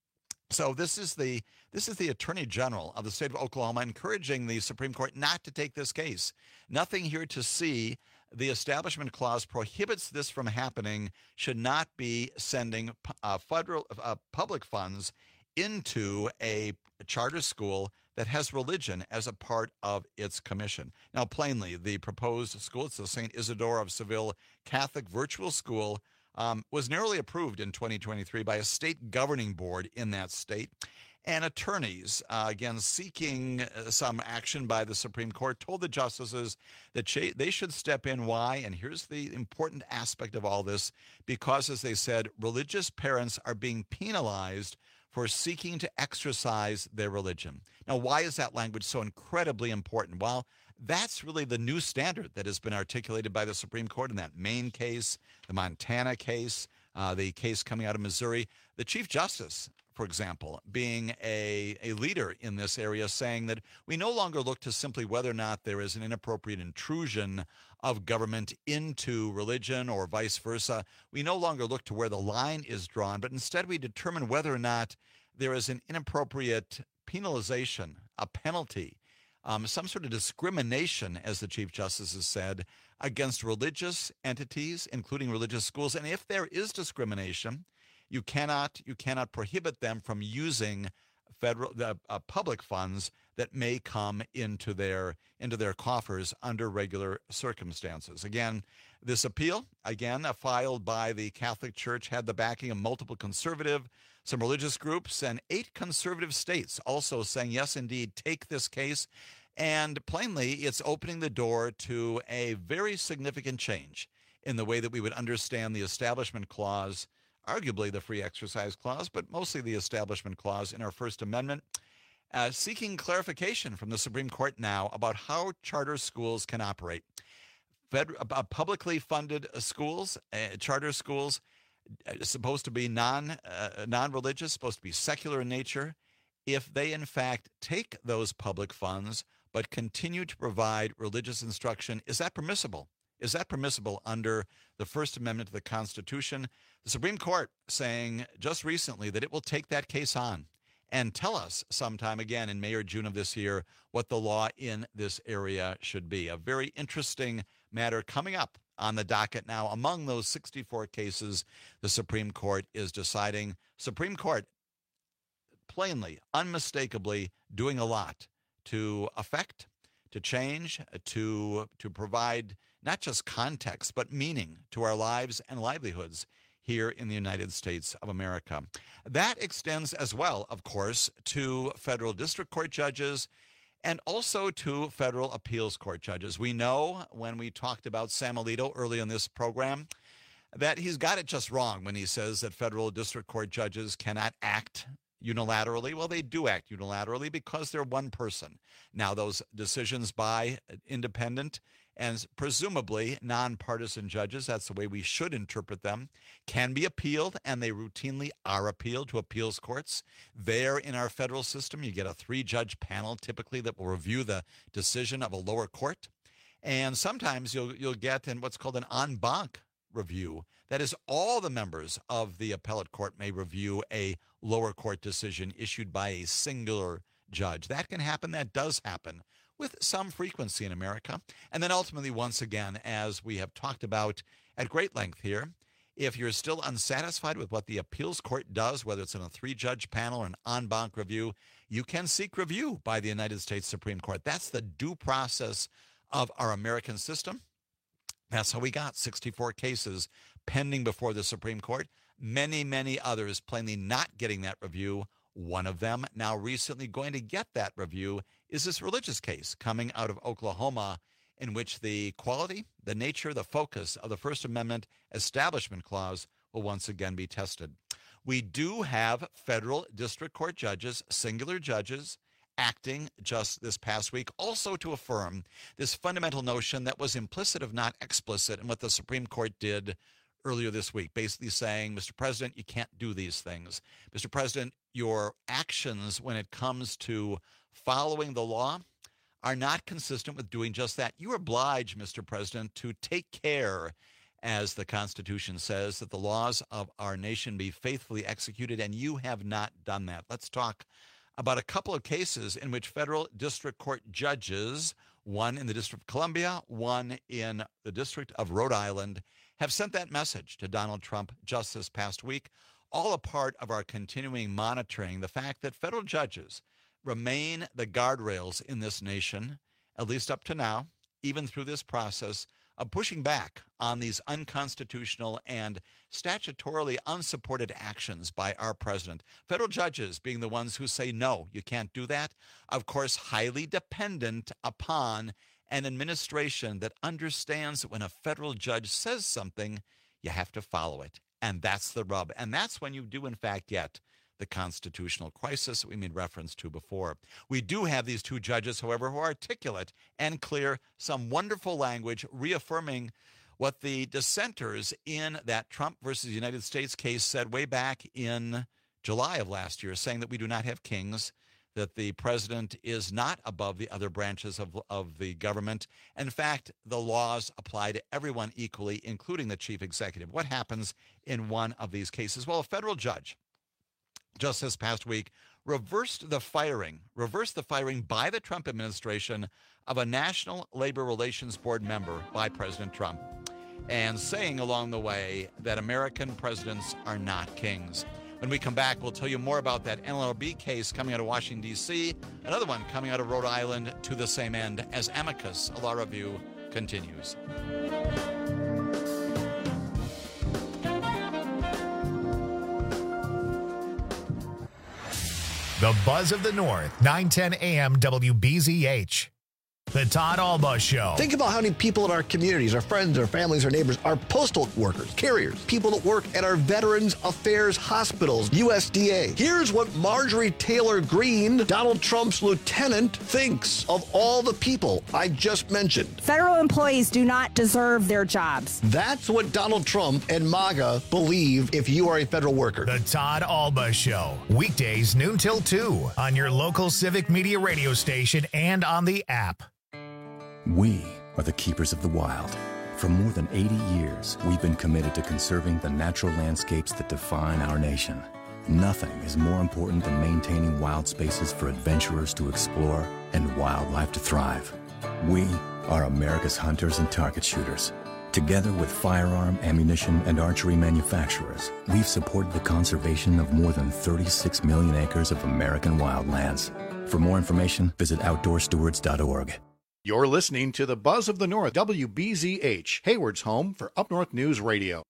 So this is the Attorney General of the state of Oklahoma encouraging the Supreme Court not to take this case. Nothing here to see. The Establishment Clause prohibits this from happening, should not be sending federal public funds into a charter school that has religion as a part of its commission. Now, plainly, the proposed school, it's the St. Isidore of Seville Catholic Virtual School, was narrowly approved in 2023 by a state governing board in that state. And attorneys, again, seeking some action by the Supreme Court, told the justices that they should step in. Why? And here's the important aspect of all this. Because, as they said, religious parents are being penalized for seeking to exercise their religion. Now, why is that language so incredibly important? Well, that's really the new standard that has been articulated by the Supreme Court in that Maine case, the Montana case, the case coming out of Missouri. The Chief Justice, for example, being a leader in this area, saying that we no longer look to simply whether or not there is an inappropriate intrusion of government into religion or vice versa. We no longer look to where the line is drawn, but instead we determine whether or not there is an inappropriate penalization, a penalty, some sort of discrimination, as the Chief Justice has said, against religious entities, including religious schools. And if there is discrimination, you cannot prohibit them from using public funds that may come into their coffers under regular circumstances. Again, this appeal, filed by the Catholic Church, had the backing of multiple conservative, some religious groups, and 8 conservative states also saying, yes, indeed, take this case. And plainly, it's opening the door to a very significant change in the way that we would understand the Establishment Clause, arguably the Free Exercise Clause, but mostly the Establishment Clause in our First Amendment, seeking clarification from the Supreme Court now about how charter schools can operate. Publicly funded schools, charter schools, supposed to be non-religious, supposed to be secular in nature, if they in fact take those public funds but continue to provide religious instruction, is that permissible? Is that permissible under the First Amendment to the Constitution? The Supreme Court saying just recently that it will take that case on and tell us sometime again in May or June of this year what the law in this area should be. A very interesting matter coming up on the docket now. Among those 64 cases the Supreme Court is deciding. Supreme Court plainly, unmistakably doing a lot to affect, to change, to provide not just context, but meaning to our lives and livelihoods here in the United States of America. That extends as well, of course, to federal district court judges and also to federal appeals court judges. We know when we talked about Sam Alito early in this program that he's got it just wrong when he says that federal district court judges cannot act unilaterally. Well, they do act unilaterally because they're one person. Now, those decisions by independent and presumably nonpartisan judges, that's the way we should interpret them, can be appealed, and they routinely are appealed to appeals courts. There in our federal system, you get a 3-judge panel typically that will review the decision of a lower court. And sometimes you'll get in what's called an en banc review. That is, all the members of the appellate court may review a lower court decision issued by a singular judge. That can happen. That does happen with some frequency in America. And then ultimately, once again, as we have talked about at great length here, if you're still unsatisfied with what the appeals court does, whether it's in a 3-judge panel or an en banc review, you can seek review by the United States Supreme Court. That's the due process of our American system. That's how we got 64 cases pending before the Supreme Court. Many, many others plainly not getting that review. One of them now recently going to get that review is this religious case coming out of Oklahoma, in which the quality, the nature, the focus of the First Amendment Establishment Clause will once again be tested. We do have federal district court judges, singular judges, acting just this past week, also to affirm this fundamental notion that was implicit, if not explicit, in what the Supreme Court did earlier this week, basically saying, Mr. President, you can't do these things. Mr. President, your actions when it comes to following the law are not consistent with doing just that. You are obliged, Mr. President, to take care, as the Constitution says, that the laws of our nation be faithfully executed, and you have not done that. Let's talk about a couple of cases in which federal district court judges, one in the District of Columbia, one in the District of Rhode Island, have sent that message to Donald Trump just this past week, all a part of our continuing monitoring the fact that federal judges remain the guardrails in this nation, at least up to now, even through this process of pushing back on these unconstitutional and statutorily unsupported actions by our president. Federal judges being the ones who say, no, you can't do that. Of course, highly dependent upon an administration that understands that when a federal judge says something, you have to follow it. And that's the rub. And that's when you do, in fact, get the constitutional crisis that we made reference to before. We do have these 2 judges, however, who are articulate and clear, some wonderful language reaffirming what the dissenters in that Trump versus United States case said way back in July of last year, saying that we do not have kings, that the president is not above the other branches of the government. In fact, the laws apply to everyone equally, including the chief executive. What happens in one of these cases? Well, a federal judge just this past week reversed the firing by the Trump administration of a National Labor Relations Board member by President Trump, and saying along the way that American presidents are not kings. When we come back, we'll tell you more about that NLRB case coming out of Washington, D.C., another one coming out of Rhode Island to the same end as Amicus, a law review, continues. The Buzz of the North, 910 AM WBZH. The Todd Alba Show. Think about how many people in our communities, our friends, our families, our neighbors, are postal workers, carriers, people that work at our Veterans Affairs hospitals, USDA. Here's what Marjorie Taylor Greene, Donald Trump's lieutenant, thinks of all the people I just mentioned. Federal employees do not deserve their jobs. That's what Donald Trump and MAGA believe if you are a federal worker. The Todd Alba Show. Weekdays noon till 2 on your local Civic Media radio station and on the app. We are the keepers of the wild. For more than 80 years, we've been committed to conserving the natural landscapes that define our nation. Nothing is more important than maintaining wild spaces for adventurers to explore and wildlife to thrive. We are America's hunters and target shooters. Together with firearm, ammunition, and archery manufacturers, we've supported the conservation of more than 36 million acres of American wildlands. For more information, visit OutdoorStewards.org. You're listening to the Buzz of the North, WBZH, Hayward's home for Up North News Radio.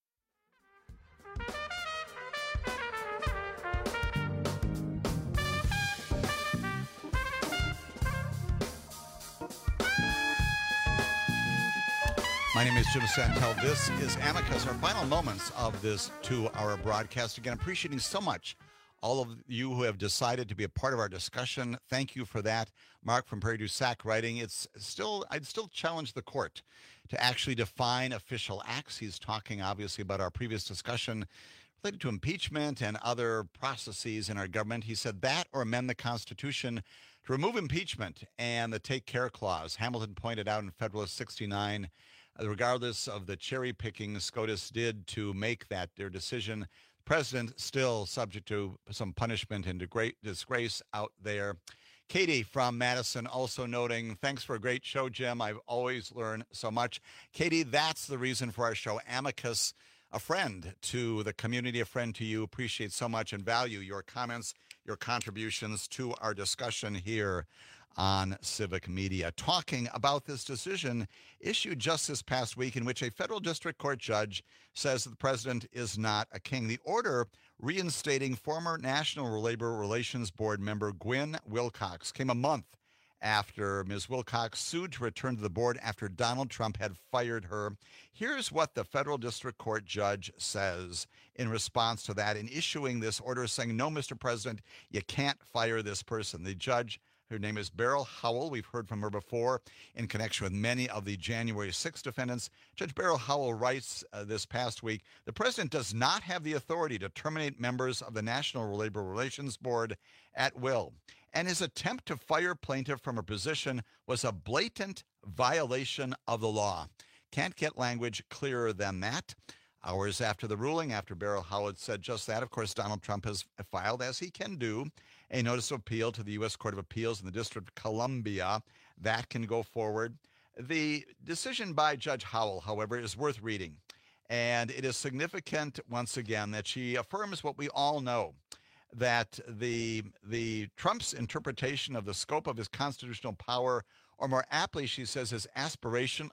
My name is Jim Santel. This is Amicus, our final moments of this 2-hour broadcast. Again, appreciating so much all of you who have decided to be a part of our discussion. Thank you for that. Mark from Prairie du Sac writing, I'd still challenge the court to actually define official acts. He's talking obviously about our previous discussion related to impeachment and other processes in our government. He said that or amend the Constitution to remove impeachment and the take care clause. Hamilton pointed out in Federalist 69, regardless of the cherry picking SCOTUS did to make that their decision, president still subject to some punishment and disgrace out there. Katie from Madison also noting, thanks for a great show, Jim. I've always learned so much. Katie, that's the reason for our show. Amicus, a friend to the community, a friend to you. Appreciate so much and value your comments, your contributions to our discussion here on Civic Media. Talking about this decision issued just this past week in which a federal district court judge says that the president is not a king. The order reinstating former National Labor Relations Board member Gwen Wilcox came a month after Ms. Wilcox sued to return to the board after Donald Trump had fired her. Here's what the federal district court judge says in response to that in issuing this order saying, no, Mr. President, you can't fire this person. The judge, her name is Beryl Howell. We've heard from her before in connection with many of the January 6th defendants. Judge Beryl Howell writes this past week, the president does not have the authority to terminate members of the National Labor Relations Board at will, and his attempt to fire plaintiff from her position was a blatant violation of the law. Can't get language clearer than that. Hours after the ruling, after Beryl Howell said just that, of course, Donald Trump has filed, as he can do, a notice of appeal to the U.S. Court of Appeals in the District of Columbia. That can go forward. The decision by Judge Howell, however, is worth reading. And it is significant, once again, that she affirms what we all know, that the Trump's interpretation of the scope of his constitutional power, or more aptly, she says his aspiration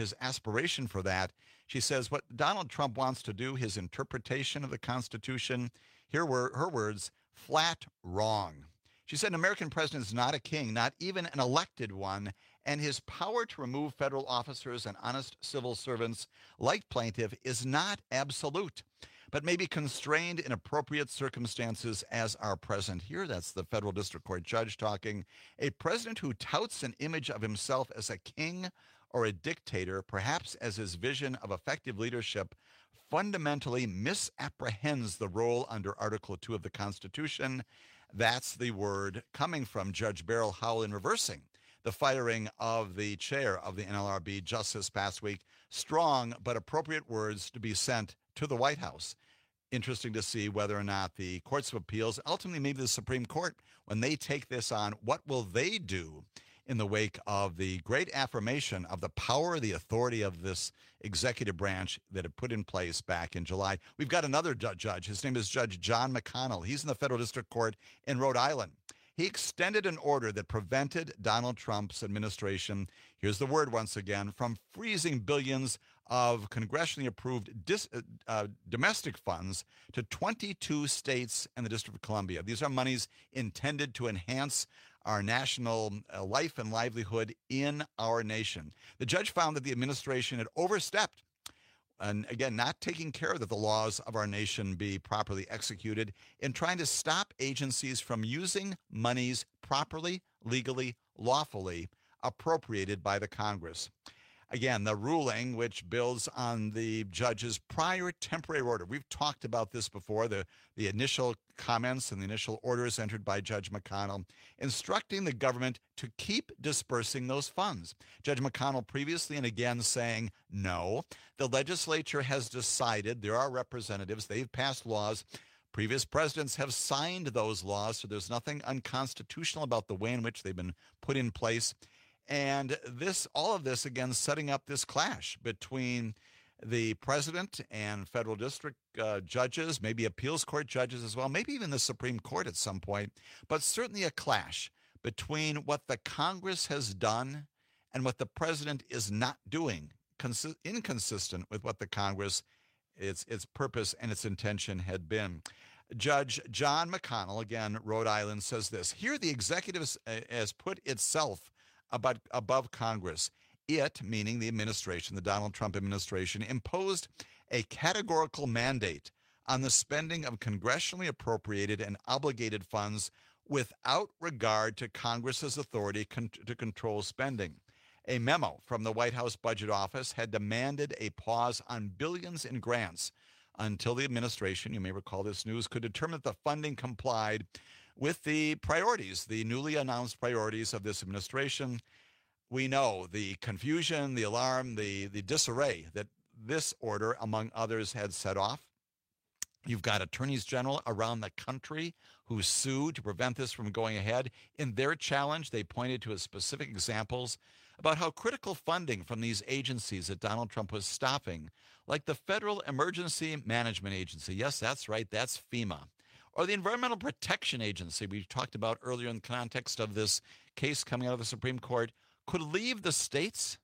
for that. She says what Donald Trump wants to do, his interpretation of the Constitution, here were her words, flat wrong. She said an American president is not a king, not even an elected one, and his power to remove federal officers and honest civil servants like plaintiff is not absolute, but may be constrained in appropriate circumstances as are present here. That's the federal district court judge talking. A president who touts an image of himself as a king or a dictator, perhaps as his vision of effective leadership, fundamentally misapprehends the role under Article 2 of the Constitution. That's the word coming from Judge Beryl Howell in reversing the firing of the chair of the NLRB just this past week. Strong but appropriate words to be sent to the White House. Interesting to see whether or not the courts of appeals, ultimately maybe the Supreme Court, when they take this on, what will they do in the wake of the great affirmation of the power, the authority of this executive branch that it put in place back in July. We've got another judge. His name is Judge John McConnell. He's in the Federal District Court in Rhode Island. He extended an order that prevented Donald Trump's administration, here's the word once again, from freezing billions of congressionally approved domestic funds to 22 states and the District of Columbia. These are monies intended to enhance our national life and livelihood in our nation. The judge found that the administration had overstepped, and again, not taking care that the laws of our nation be properly executed in trying to stop agencies from using monies properly, legally, lawfully appropriated by the Congress. Again, the ruling, which builds on the judge's prior temporary order. We've talked about this before, the initial comments and the initial orders entered by Judge McConnell, instructing the government to keep dispersing those funds. Judge McConnell previously and again saying, no, the legislature has decided, there are representatives, they've passed laws. Previous presidents have signed those laws, so there's nothing unconstitutional about the way in which they've been put in place. And all of this, again, setting up this clash between the president and federal district judges, maybe appeals court judges as well, maybe even the Supreme Court at some point, but certainly a clash between what the Congress has done and what the president is not doing, inconsistent with what the Congress, its purpose and its intention had been. Judge John McConnell, again, Rhode Island, says this: here the executive has put itself above Congress. It, meaning the administration, the Donald Trump administration, imposed a categorical mandate on the spending of congressionally appropriated and obligated funds without regard to Congress's authority to control spending. A memo from the White House Budget Office had demanded a pause on billions in grants until the administration, you may recall this news, could determine that the funding complied with the priorities, the newly announced priorities of this administration. We know the confusion, the alarm, the disarray that this order, among others, had set off. You've got attorneys general around the country who sued to prevent this from going ahead. In their challenge, they pointed to specific examples about how critical funding from these agencies that Donald Trump was stopping, like the Federal Emergency Management Agency, yes, that's right, that's FEMA, or the Environmental Protection Agency we talked about earlier in the context of this case coming out of the Supreme Court, could leave the states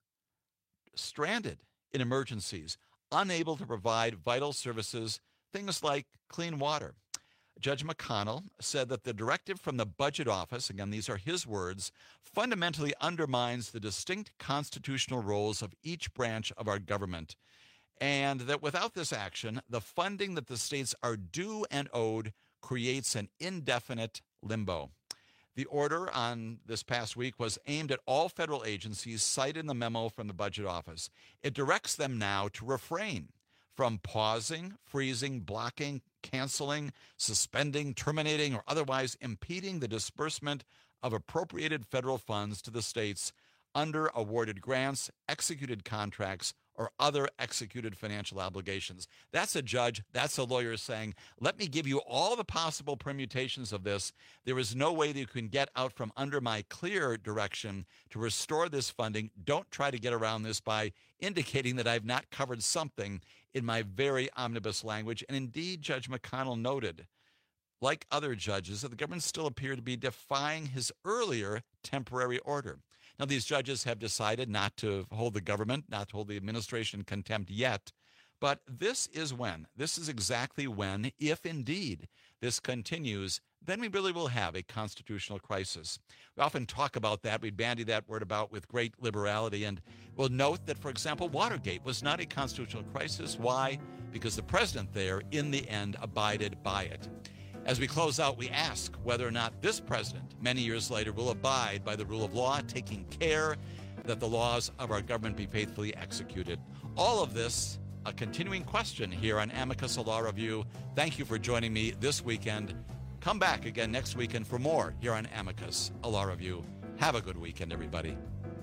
stranded in emergencies, unable to provide vital services, things like clean water. Judge McConnell said that the directive from the Budget Office, again, these are his words, fundamentally undermines the distinct constitutional roles of each branch of our government, and that without this action, the funding that the states are due and owed creates an indefinite limbo. The order on this past week was aimed at all federal agencies cited in the memo from the Budget Office. It directs them now to refrain from pausing, freezing, blocking, canceling, suspending, terminating, or otherwise impeding the disbursement of appropriated federal funds to the states under awarded grants, executed contracts, or other executed financial obligations. That's a judge, that's a lawyer saying, let me give you all the possible permutations of this. There is no way that you can get out from under my clear direction to restore this funding. Don't try to get around this by indicating that I've not covered something in my very omnibus language. And indeed, Judge McConnell noted, like other judges, that the government still appeared to be defying his earlier temporary order. Now, these judges have decided not to hold the government, not to hold the administration in contempt yet, but this is exactly when, if indeed this continues, then we really will have a constitutional crisis. We often talk about that. We bandy that word about with great liberality, and we'll note that, for example, Watergate was not a constitutional crisis. Why? Because the president there, in the end, abided by it. As we close out, we ask whether or not this president, many years later, will abide by the rule of law, taking care that the laws of our government be faithfully executed. All of this, a continuing question here on Amicus, a Law Review. Thank you for joining me this weekend. Come back again next weekend for more here on Amicus, a Law Review. Have a good weekend, everybody.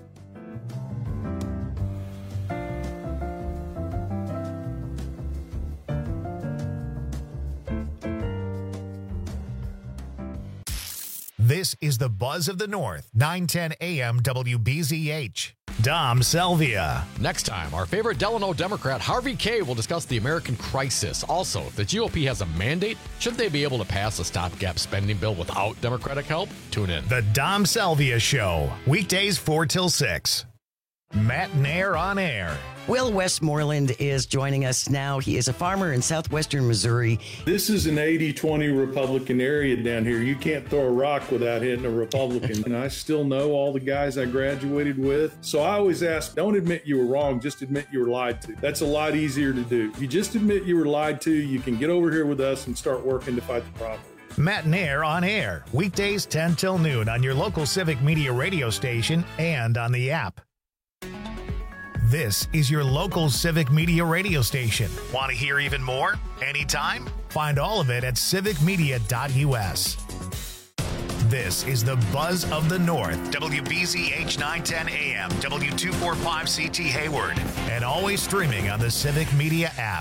This is the Buzz of the North, 910 AM WBZH. Dom Salvia. Next time, our favorite Delano Democrat, Harvey Kaye, will discuss the American crisis. Also, if the GOP has a mandate, shouldn't they be able to pass a stopgap spending bill without Democratic help? Tune in. The Dom Salvia Show, weekdays 4 till 6. Matt Nair on air. Will Westmoreland is joining us now. He is a farmer in southwestern Missouri. This is an 80-20 Republican area down here. You can't throw a rock without hitting a Republican. And I still know all the guys I graduated with. So I always ask, don't admit you were wrong, just admit you were lied to. That's a lot easier to do. If you just admit you were lied to, you can get over here with us and start working to fight the problem. Matt Nair on air, weekdays 10 till noon on your local Civic Media radio station and on the app. This is your local Civic Media radio station. Want to hear even more? Anytime? Find all of it at civicmedia.us. This is the Buzz of the North, WBZH 910 AM, W245CT Hayward, and always streaming on the Civic Media app.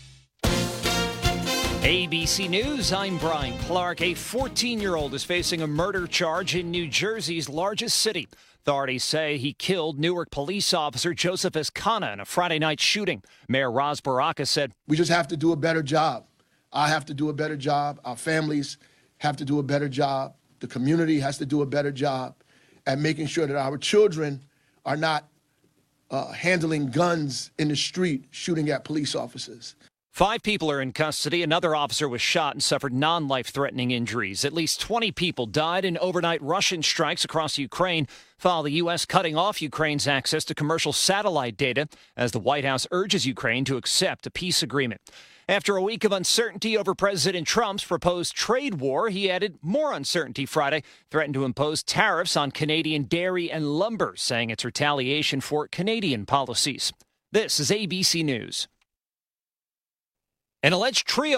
ABC News, I'm Brian Clark. A 14-year-old is facing a murder charge in New Jersey's largest city. Authorities say he killed Newark police officer Joseph Escana in a Friday night shooting. Mayor Ras Baraka said, "We just have to do a better job. I have to do a better job. Our families have to do a better job. The community has to do a better job at making sure that our children are not handling guns in the street, shooting at police officers." 5 people are in custody. Another officer was shot and suffered non-life-threatening injuries. At least 20 people died in overnight Russian strikes across Ukraine, following the U.S. cutting off Ukraine's access to commercial satellite data as the White House urges Ukraine to accept a peace agreement. After a week of uncertainty over President Trump's proposed trade war, he added more uncertainty Friday, threatened to impose tariffs on Canadian dairy and lumber, saying it's retaliation for Canadian policies. This is ABC News. An alleged trio